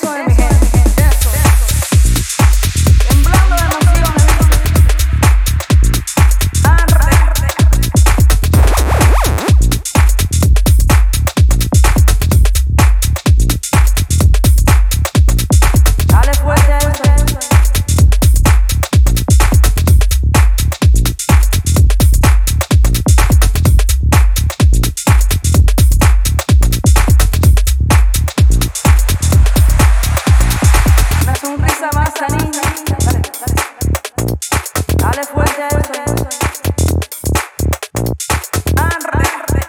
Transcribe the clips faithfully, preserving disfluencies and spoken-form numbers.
Eso es mi gente, eso, temblando de emociones, arre, dale fuerte a eso. Dale fuerte a eso. Arre.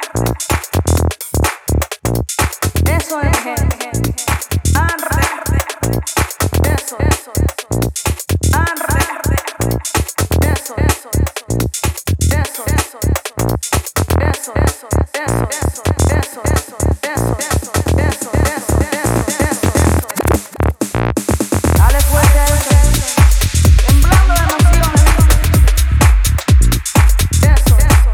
Eso es gente. Arre. Eso, eso, arre. Eso, eso, eso, eso, eso, eso, eso, eso, eso, eso, eso, eso, eso, eso. Dale fuerte a eso. Temblando de emociones. Eso, eso.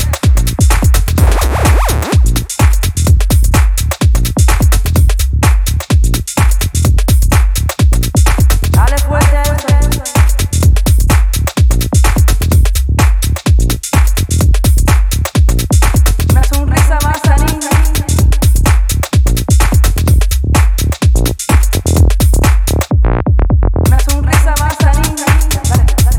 Dale fuerte a eso. Una sonrisa más salida. Una sonrisa más salida. Dale, dale.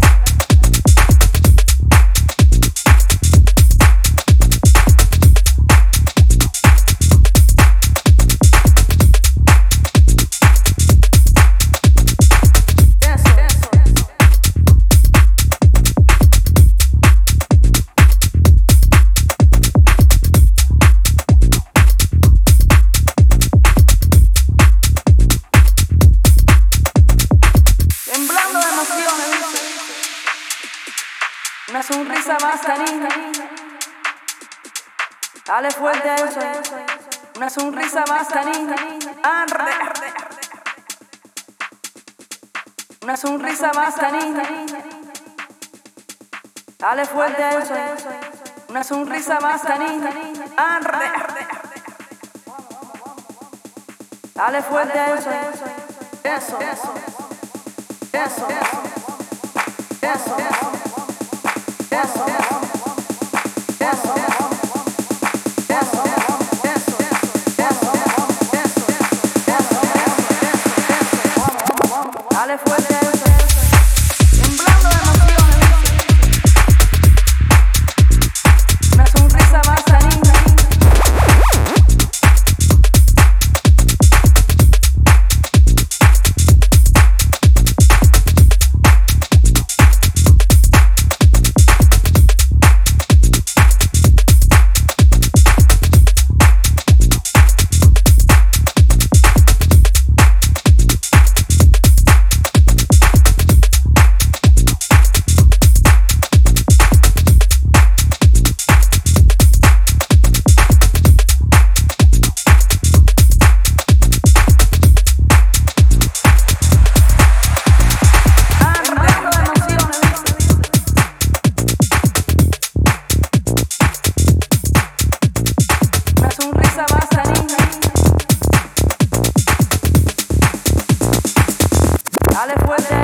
Eso, eso. Temblando de emociones, dice. Una sonrisa más canina. Dale fuerte a eso. Una sonrisa más canina. Arre. Una sonrisa más canina. Dale fuerte a eso. Una sonrisa más canina. Arre. Dale fuerte a eso. Eso, eso. Eso, eso, eso, eso, eso, eso, dale fuerte a eso, temblando de emociones, una sonrisa más canina. Dale fuerte.